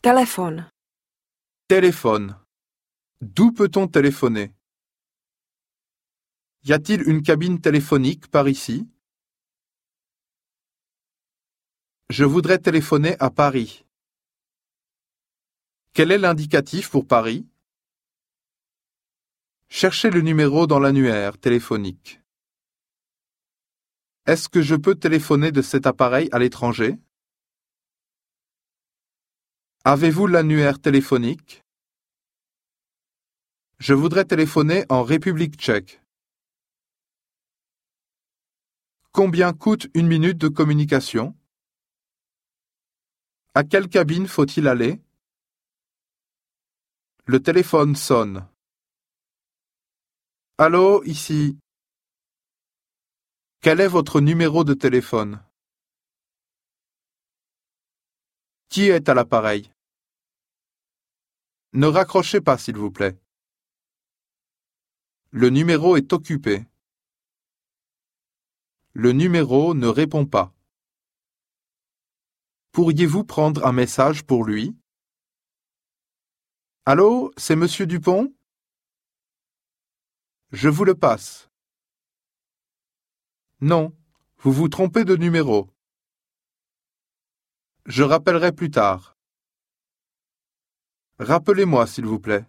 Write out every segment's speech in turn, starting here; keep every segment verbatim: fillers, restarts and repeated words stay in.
Telefon. Téléphone. D'où peut-on téléphoner? Y a-t-il une cabine téléphonique par ici? Je voudrais téléphoner à Paris. Quel est l'indicatif pour Paris? Cherchez le numéro dans l'annuaire téléphonique. Est-ce que je peux téléphoner de cet appareil à l'étranger? Avez-vous l'annuaire téléphonique? Je voudrais téléphoner en République tchèque. Combien coûte une minute de communication? À quelle cabine faut-il aller? Le téléphone sonne. Allô, ici. Quel est votre numéro de téléphone? Qui est à l'appareil? Ne raccrochez pas, s'il vous plaît. Le numéro est occupé. Le numéro ne répond pas. Pourriez-vous prendre un message pour lui? Allô, c'est Monsieur Dupont? Je vous le passe. Non, vous vous trompez de numéro. Je rappellerai plus tard. Rappelez-moi, s'il vous plaît.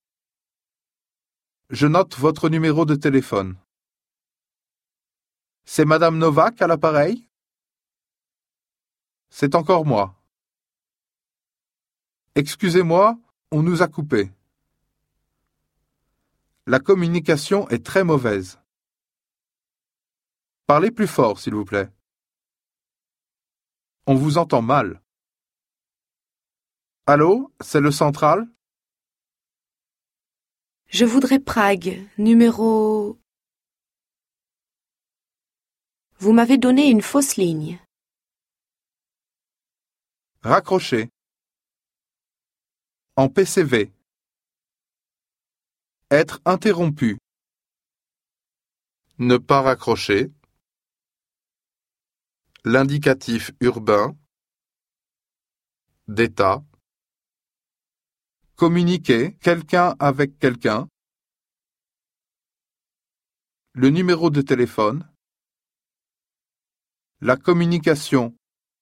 Je note votre numéro de téléphone. C'est Madame Novak à l'appareil? C'est encore moi. Excusez-moi, on nous a coupés. La communication est très mauvaise. Parlez plus fort, s'il vous plaît. On vous entend mal. Allô, c'est le central? Je voudrais Prague, numéro... Vous m'avez donné une fausse ligne. Raccrochez. En P C V. Être interrompu. Ne pas raccrocher. L'indicatif urbain. D'état. Communiquer quelqu'un avec quelqu'un. Le numéro de téléphone. La communication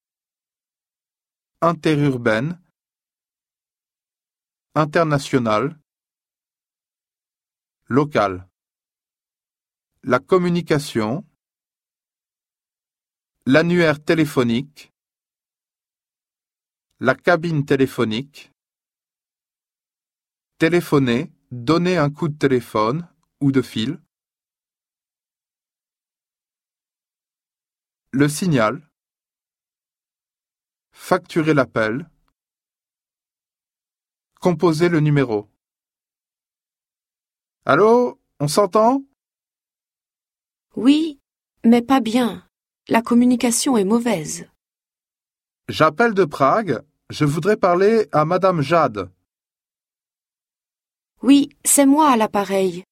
interurbaine, internationale, locale. La communication, l'annuaire téléphonique, la cabine téléphonique, téléphoner, donner un coup de téléphone ou de fil, le signal, facturer l'appel, composer le numéro. Allô, on s'entend? Oui, mais pas bien. La communication est mauvaise. J'appelle de Prague. Je voudrais parler à Madame Jade. Oui, c'est moi à l'appareil.